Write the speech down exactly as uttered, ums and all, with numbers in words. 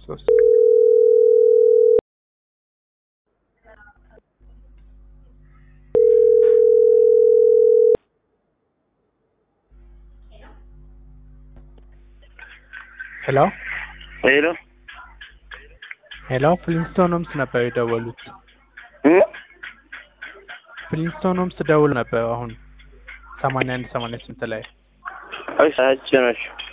ሶስት ሄሎ ሄሎ ሄሎ ፍሊንስቶን ሆምስ ነበር የደወሉት እ ፍሊንስቶን ሆምስ ደውል ነበር አሁን ሰማንያ አንድ ሰማንያ ስምንት ላይ እሺ አጭነሽ